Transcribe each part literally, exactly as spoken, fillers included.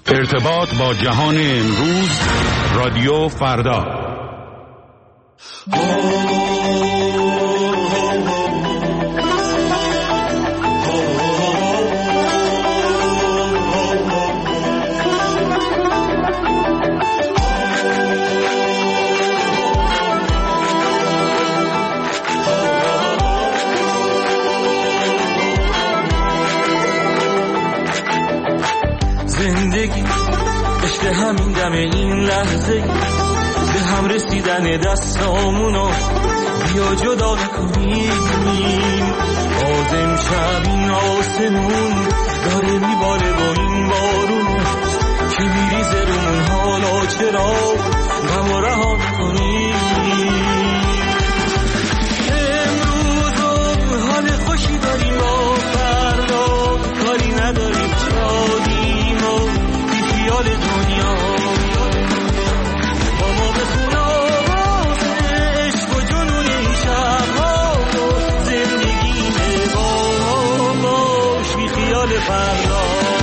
ارتباط با جهان امروز، رادیو فردا. زندگی عشق همین دم این لحظه، به هم رسیدن دستامونو بیا جدا نکنیم. آدم شب این آسمون داره میباره با این بارون که میریزه رومون، حالا چرا غم و رها میکنیم؟ امروز حال خوشی داریم و فردا کاری نداریم، شادیم و بی خیال دنیا. با ما بخون آواز عشق و جنون این شبها و زندگی با باش بی خیال فردا.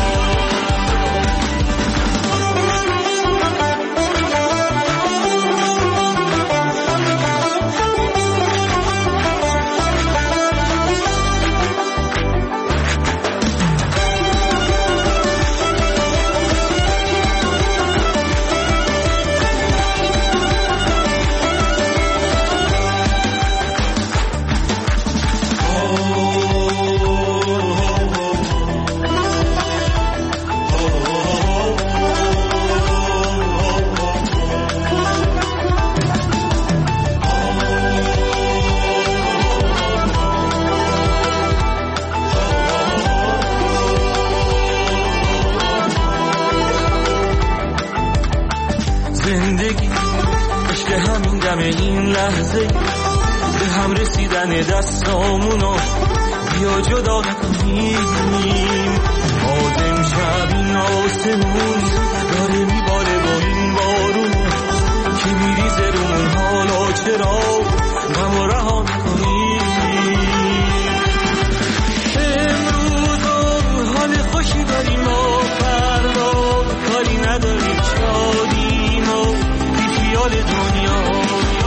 زندگی عشق همین دم این لحظه، به هم رسیدن دستامونو بیا جدا نکنیم. آدم شب این آسمون داره میباره با این بارون که میریزه رومون، حالا چرا غم و رها میکنیم؟ امروز حال خوشی داریم و فردا کاری نداریم، شادیم و بی خیال دنیا.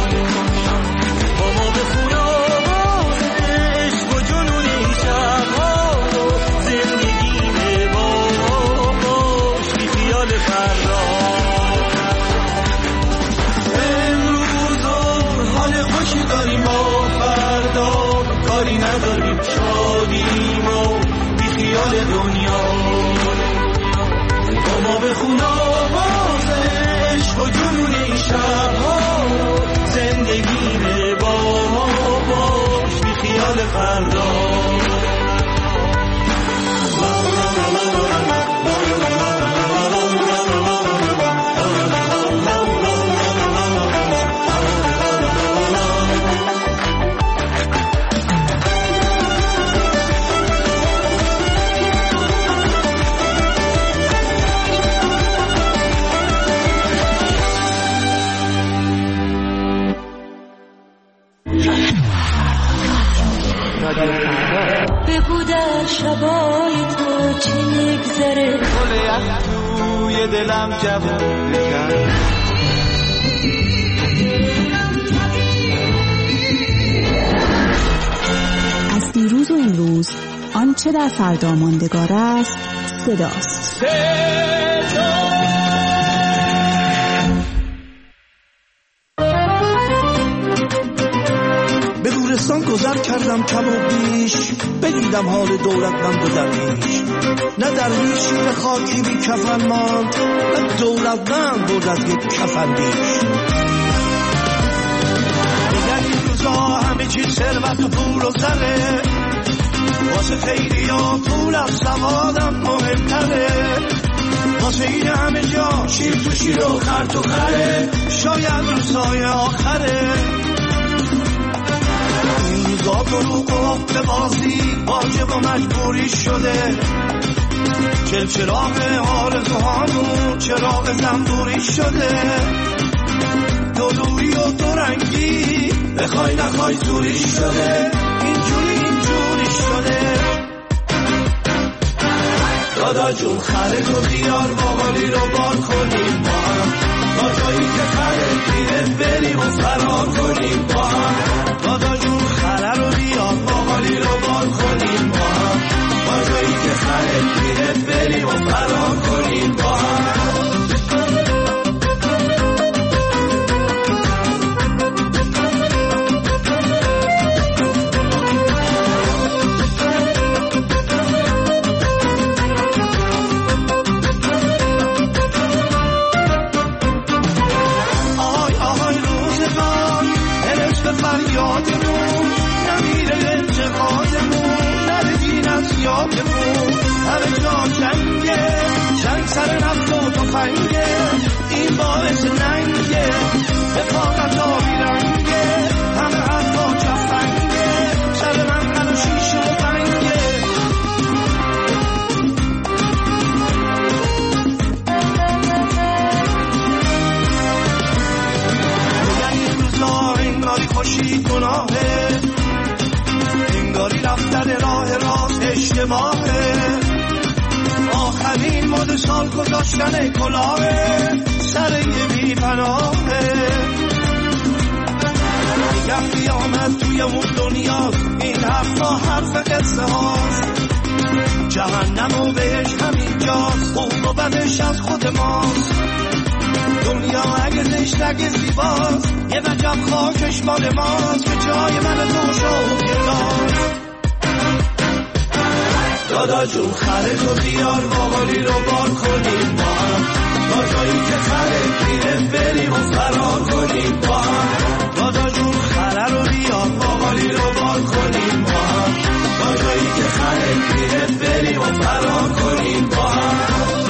با ما بخون آواز عشق و جنون این شبها و زندگی با باش بی خیال فردا. امروز حال خوشی داریم و فردا کاری نداریم، شادیم و بی خیال دنیا. با ما بخون آواز عشق و جنون این شبها زندگی با ما باش بی خیال فردا. بگو در شبای تو چی میگذره، گل یخ توی دلم جوون کرد. از دیروز و امروز آنچه در فردا ماندگار است صداست. به گورستان گذر کردم کم و بیش، بدیدم حال دولتمند و درویش. نه درویشی به خاکی بی کفن ماند، نه دولتمند بود از یک کفن بیش. دیگر این روزا همه چیز ثروت و پول و زره، واسه خیلی ها پول از سوادم مهمتره. واسه این همه جا شیر تو شیر و خر تو خره، شاید روزهای آخره. این روزا دروغ و حق بازی واجب و مجبوری شده. چل چراغ آرزوهامون چراغ زنبوری شده. دلوری و دورنگی بخوای نخوای زوری شده. اینجوری اینجوری شده. دادا جون خره تو بیار باقالی رو بار کنیم با هم، تا جایی که خره میره بریم و فرار کنیم با هم. دادا جون خره رو بیار باقالی رو بار کنیم با هم، تا جایی که خره میره بریم و فرار کنیم با هم. فریادمون نمیره انتقادمون، نره دین از یادمون، همه جا جنگه، جنگ سر نفت و تفنگه، این باعث ننگه، رفاقت آبی رنگه، همه حرفا جفنگه، سر من قل و شیشه و بنگه. انگاری خوشی گناهه، انگاری رفتن راه راست اشتباهه، آخرین مد سال گذاشتن کلاهه سر یه بی پناهه. میگم قیامت توی اون دنیاست، این حرفا حرف قصه هاست، جهنم و بهش همینجاست، خوب و بدش از خود ماست. دنیا اگه زشت اگه زیباست، یه وجب خاکش مال ماست، که جای من تو شد گداست. دادا جون خره تو بیار باقالی رو بار کنیم با هم، تا جایی که خره میره بریم و فرار کنیم با هم. دادا جون خره رو بیار باقالی رو بار کنیم با هم، تا جایی که خره میره بریم و فرار کنیم با هم.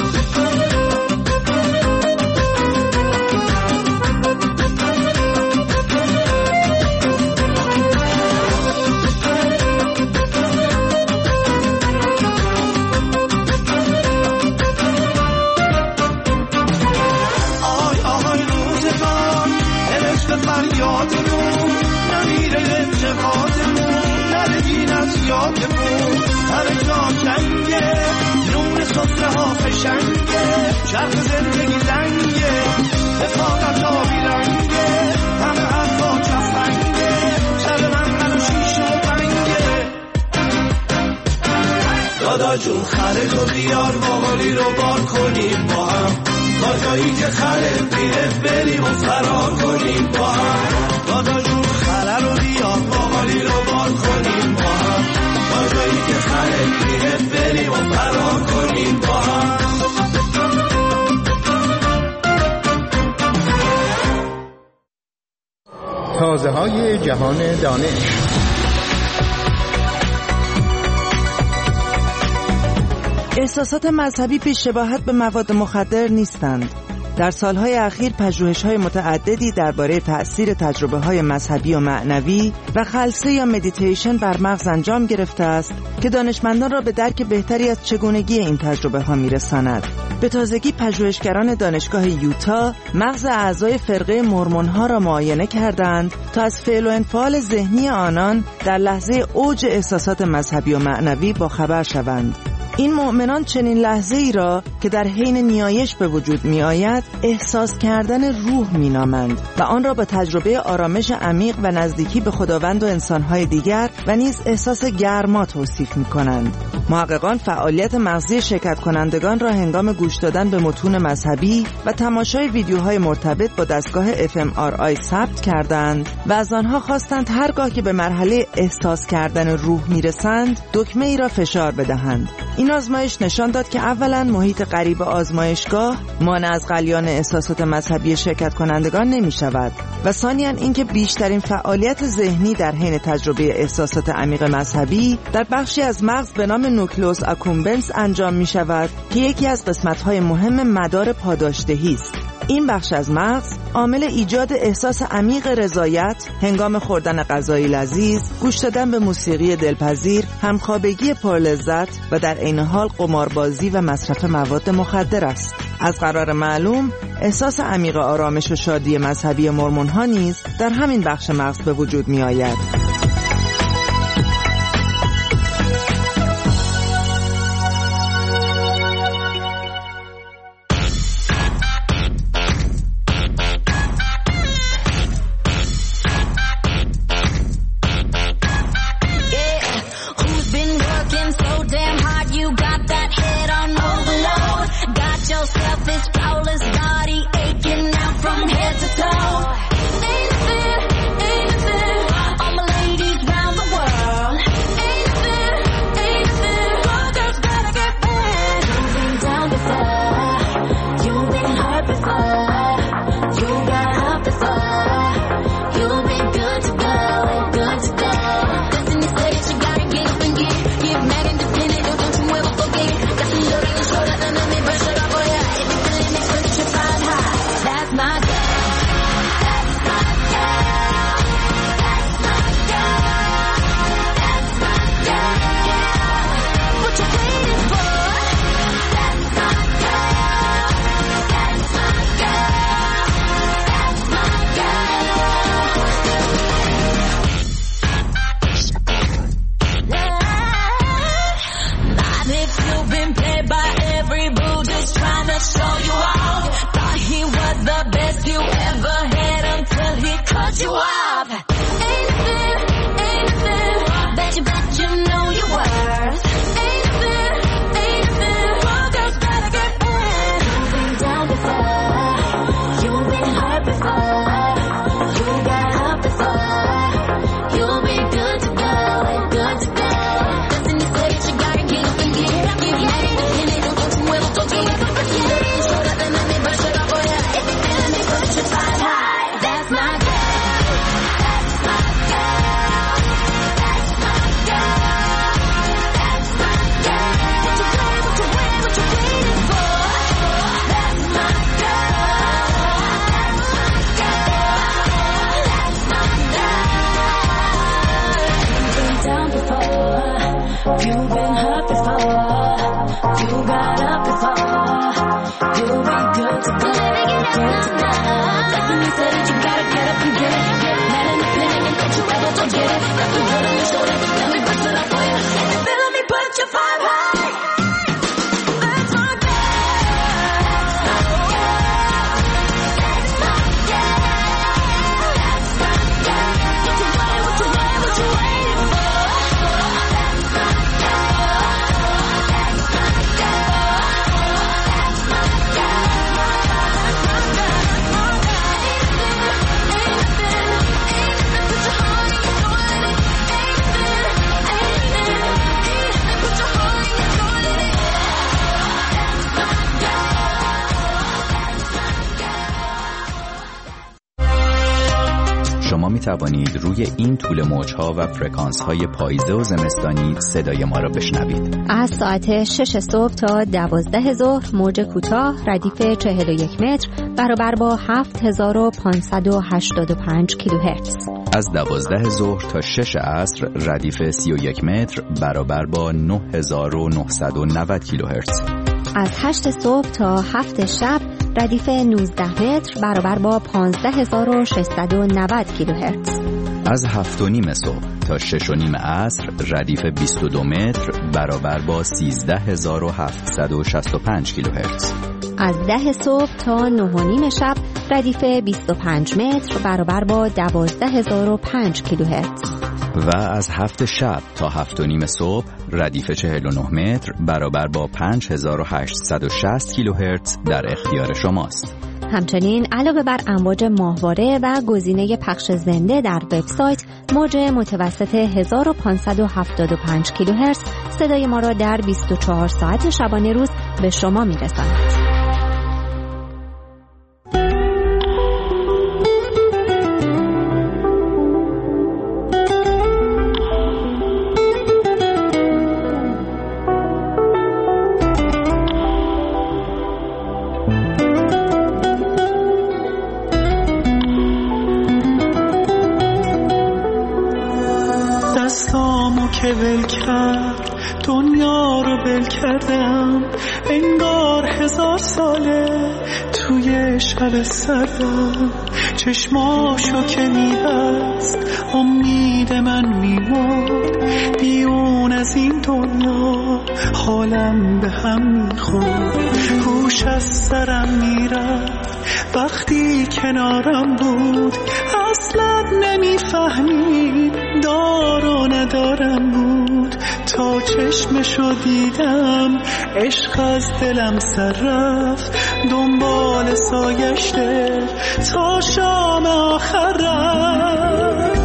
فریادمون نمیره انتقادمون، نره دین از یادمون، همه جا جنگه، نون صفره ها فشنگه، چرخ زندگی زنگه، رفاقت آبی رنگه، همه حرفا جفنگه، سر من قل و شیشه و بنگه. دادا جون خره تو بیار باقالی رو بار کنیم با هم، تا جایی که خره میره بریم و فرار کنیم با هم. دادا جون خره رو بیار باقالی رو بار کنیم با هم، تا جایی که خره میره بریم و فرار کنیم با هم. تازه های جهان دانش. احساسات مذهبی بی‌شباهت به مواد مخدر نیستند. در سالهای اخیر پژوهش‌های متعددی درباره تأثیر تجربه‌های مذهبی و معنوی و خلسه یا مدیتیشن بر مغز انجام گرفته است که دانشمندان را به درک بهتری از چگونگی این تجربه‌ها می‌رساند. به تازگی پژوهشگران دانشگاه یوتا مغز اعضای فرقه مورمون‌ها را معاینه کردند تا از فعل و انفعال ذهنی آنان در لحظه اوج احساسات مذهبی و معنوی با خبر شوند. این مؤمنان چنین لحظه ای را که در حین نیایش به وجود می آید احساس کردن روح می نامند و آن را با تجربه آرامش عمیق و نزدیکی به خداوند و انسانهای دیگر و نیز احساس گرما توصیف می کنند. محققان فعالیت مغزی شرکت کنندگان را هنگام گوش دادن به متون مذهبی و تماشای ویدیوهای مرتبط با دستگاه اف ام آر آی ثبت کردند و از آنها خواستند هرگاه که به مرحله احساس کردن روح می رسند دکمه ای را فشار بدهند. این آزمایش نشان داد که اولا محیط قریب آزمایشگاه مانع از غلیان احساسات مذهبی شرکت کنندگان نمی شود و ثانیاً اینکه بیشترین فعالیت ذهنی در حین تجربه احساسات عمیق مذهبی در بخشی از مغز به نام نوکلئوس اکومبنس انجام می شود که یکی از قسمت‌های مهم مدار پاداشدهی است. این بخش از مغز عامل ایجاد احساس عمیق رضایت هنگام خوردن غذای لذیذ، گوش دادن به موسیقی دلپذیر، همخوابگی پرلذت و در عین حال قماربازی و مصرف مواد مخدر است. از قرار معلوم احساس عمیق آرامش و شادی مذهبی مورمون‌ها نیز در همین بخش مغز به وجود می آید. this flawless body aching out from head to toe. Ain't a fear, ain't a fear. All my ladies round the world. Ain't a fear, ain't a fear. All girls gotta get back. You've been down before. You've been hurt before. You got up before. You'll be good to go, good to go. Destiny said that you gotta get up and get, get mad independent, don't you ever forget. Got some loaded and showed up and let me brush it off for ya. If you're feeling it, put your pride high. That's my girl. That's my girl. That's my girl. That's my girl. What you waiting for? That's my girl. That's my girl. That's my girl. Not if you've been played by every boo just trying to show you off. Thought he was the best you ever had until he cut you off. Ain't a fear, ain't a fear. Bet you, bet you know your worth. Ain't a fear, ain't a fear. All girls gotta get in. You've been down before. You've been hurt before. You got up before. You'll be good to go, good to go. Destiny said that you gotta get up and get up. Get mad independent, don't you ever forget. Got some loaded and showed up and let me brush it off for ya. If you're feeling me, put your pride high. That's my girl. That's my girl. That's my girl. That's my girl. What you doing, what you waiting, what you waiting for? That's my girl. That's my girl. That's my girl. You've been down before. You've been hurt before. You got up before. You'll be good to go. Good to go. Destiny said that you gotta get up and get it. Get mad independent and don't you ever forget it. Got the hood on your shoulder, let me brush it up for you. If you feeling me, put your five high. That's my girl. That's my girl. That's my girl. What you want, what you want, what you waiting for? That's my girl. That's my girl. That's my شما می توانید روی این طول موج‌ها و فرکانس‌های پاییزه و زمستانی صدای ما را بشنوید. از ساعت شش صبح تا دوازده ظهر موج کوتاه ردیف چهل و یک متر برابر با هفت هزار و پانصد و هشتاد و پنج کیلوهرتز. از دوازده ظهر تا شش عصر ردیف سی و یک متر برابر با نه هزار و نهصد و نود کیلوهرتز. از هشت صبح تا هفت شب ردیف نوزده متر برابر با پانزده هزار و ششصد و نود کیلوهرتز. از هفت و نیم صبح تا شش و نیم عصر ردیف بیست و دو متر برابر با سیزده هزار و هفتصد و شصت و پنج کیلوهرتز. از ده صبح تا نه و نیم شب ردیف بیست و پنج متر برابر با دوازده هزار و پنج کیلوهرتز. و از هفت شب تا هفت و نیم صبح ردیف چهل و نه متر برابر با پنج هزار و هشتصد و شصت کیلوهرتز در اختیار شماست. همچنین علاوه بر امواج ماهواره و گزینه پخش زنده در وبسایت، موج متوسط هزار و پانصد و هفتاد و پنج کیلوهرتز صدای ما را در بیست و چهار ساعت شبانه روز به شما می‌رساند. که ول کرد دنیا رو ول کردم، انگار هزار ساله توی شب سردم، چشماشو که میبست امید من میمرد، بیرون از این دنیا حالم به هم میخورد، هوش از سرم میرفت وقتی کنارم بود، اصلا نمیفهمید دار و ندارم بود، تا چشمشو دیدم عشق از دلم سر رفت، دنبال سایشته تا شام آخر رفت.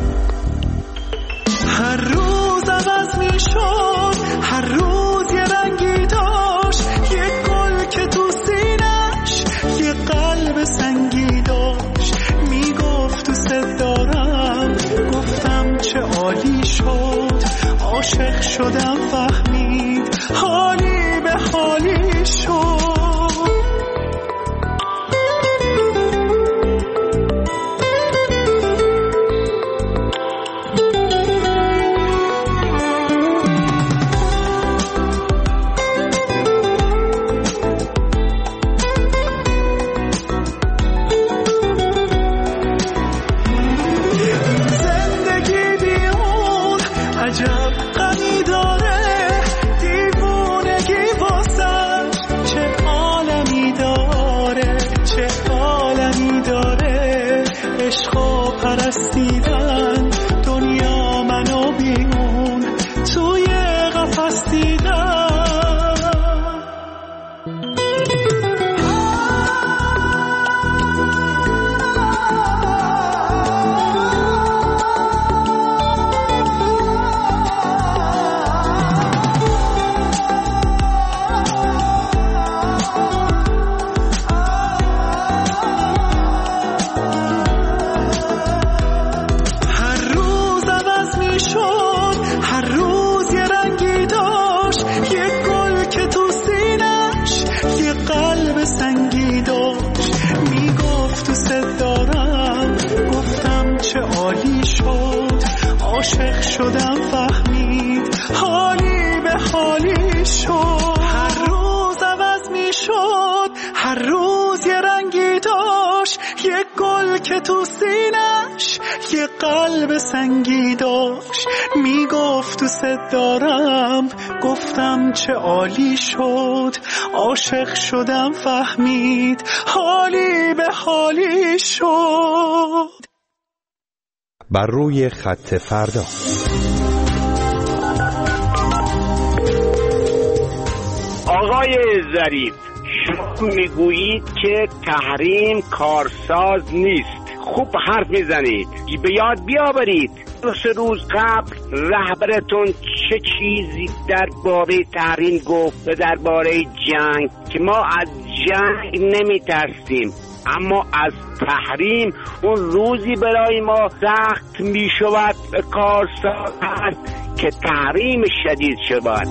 هر روز عوض می شد، هر روز یه رنگی داشت، یه گل که تو سینش یه قلب سنگی داشت. می گفت تو ست دارم، گفتم چه عالی شد، عاشق شدم فهمید حالی به حالی شد. پرستیدن دنیا منو بیرون توی قفس دیدن. عاشق شدم فهمید حالی به حالی شد. هر روز عوض می شد، هر روز یه رنگی داشت، یه گل که تو سینش یه قلب سنگی داشت. می گفت تو ست دارم، گفتم چه عالی شد، عاشق شدم فهمید حالی به حالی شد. بر روی خط فردا. آقای ظریف، شما میگویید که تحریم کارساز نیست. خوب حرف میزنید. به یاد بیاورید دو سه روز قبل رهبرتون چه چیزی درباره تحریم گفت و درباره جنگ، که ما از جنگ نمیترسیم اما از تحریم اون روزی برای ما سخت می شود به کارساز هست که تحریم شدید شود.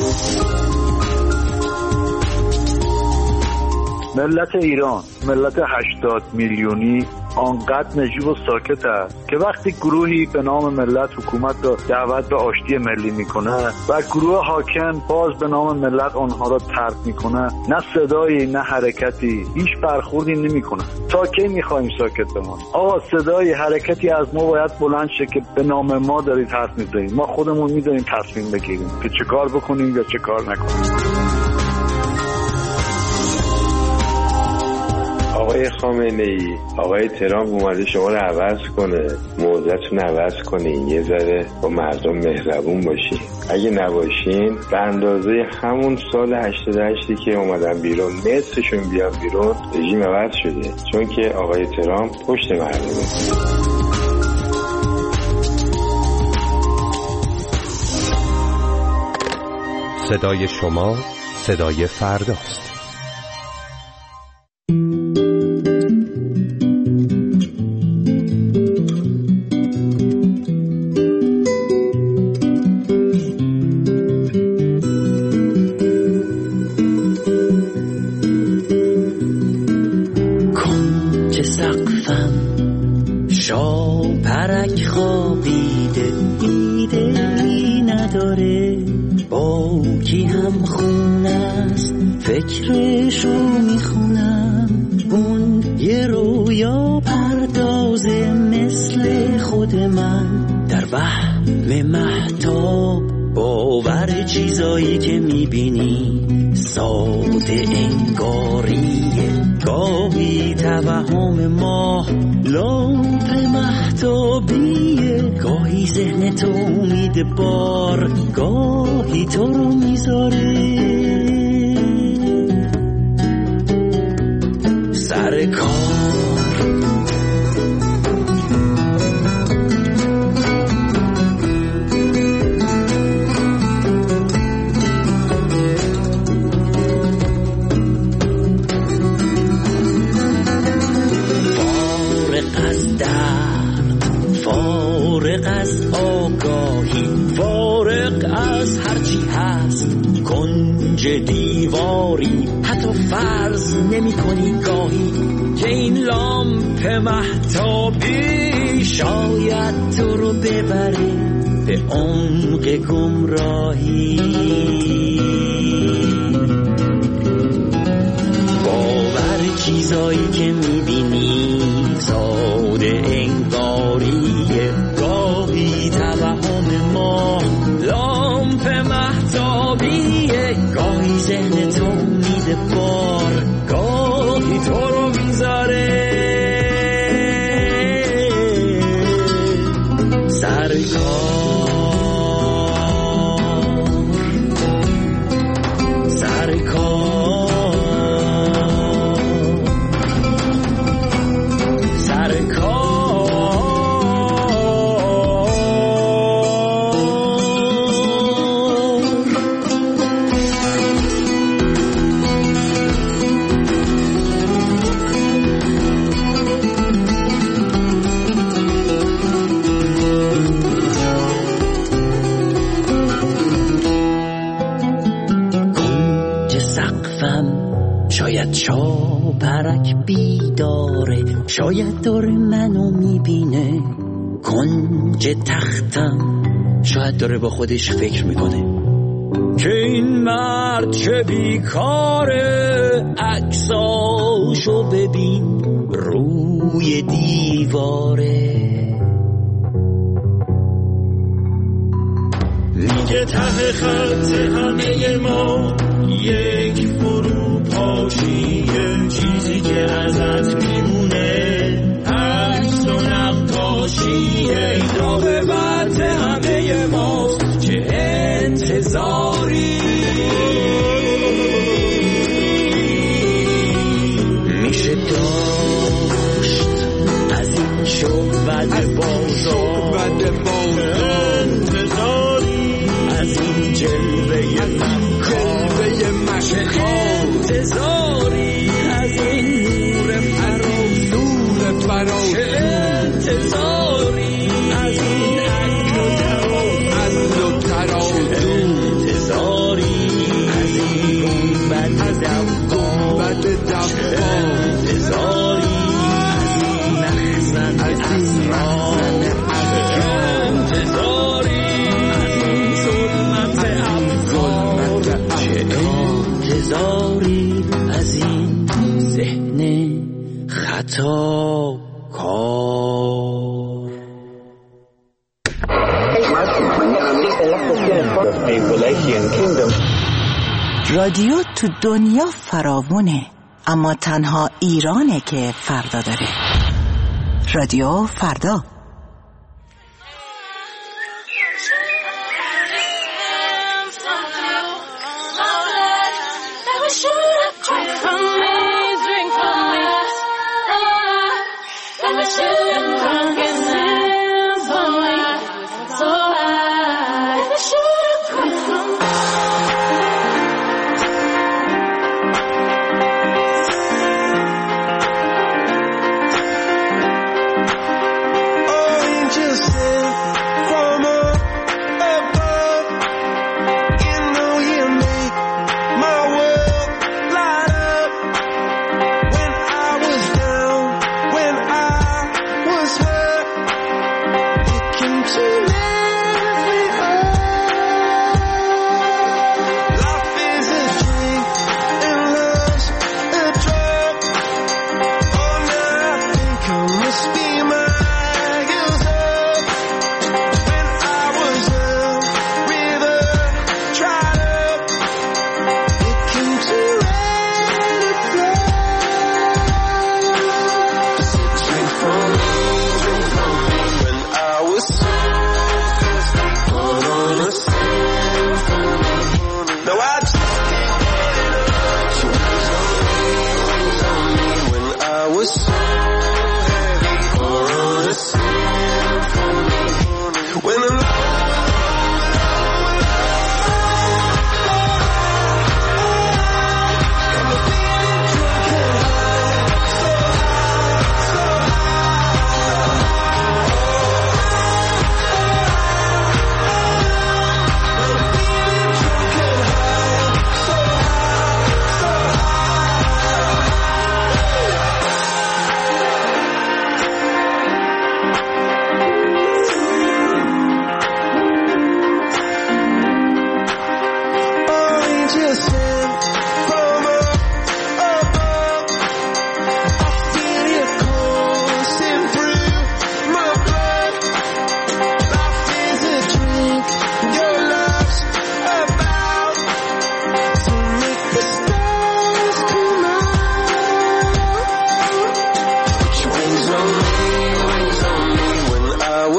ملت ایران، ملت هشتاد میلیونی آنقدر نجیب و ساکت است که وقتی گروهی به نام ملت حکومت را دعوت به آشتی ملی میکنه و گروه حاکم باز به نام ملت آنها را طرد میکنه، نه صدایی نه حرکتی، هیچ برخوردی نمیکنه. تا کی میخوایم ساکت بمانیم؟ آقا صدایی حرکتی از ما باید بلند شه که به نام ما دارید حرف میزنید. ما خودمون میدونیم تصمیم بگیریم که چه کار بکنیم یا چه کار نکنیم. آقای خامنه‌ای، آقای ترامپ اومده شما رو عوض کنه، موضعتون عوض کنین، یه ذره با مردم مهربون باشین. اگه نباشین به اندازه همون سال هشتاد و هشت که اومدن بیرون نصفشون بیان بیرون، رژیم عوض شده، چون که آقای ترامپ پشت مردمه. صدای شما صدای فرداست. مهتابیه، گاهی ذهن تو امید بار، گاهی تو رو میذاره سر کار. فارغ از آگاهی، فارغ از هرچی هست، کنج دیواری حتی فرض نمی کنی گاهی که این لامپ مهتابی شاید تو رو ببره به عمق گمراهی. باور چیزایی که می بینی ساده انگاریه، گاهی توهم ما لامپ مهتابیه، گاهی ذهن تو میده بار، گاهی تو رو میذاره سر کار. سر کار شاید چاپرک بیداره، شاید داره منو میبینه. کنج تختم شاید داره با خودش فکر میکنه که این مرد چه بیکاره، عکساشو ببین روی دیواره. میگه ته خط همه ما یک فرو پاشیه، چیزی که ازت میمونه عکس و نقاشیه. این راقبت همه ماست، چه انتظاری میشه داشت از این شعبد بازار، انتظاری از این جلوه مکار، انتظاری از این نور فراز، نور فراز، انتظاری از این عدل و تراز، عدل و تراز، انتظاری از این گنبد دفقان، انتظاری از این مخزن اسرار، انتظاری از این ظلمت افکار، انتظاری از این ذهن خطا کار. رادیو تو دنیا فراوونه، اما تنها ایرانه که فردا داره. رادیو فردا.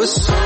سو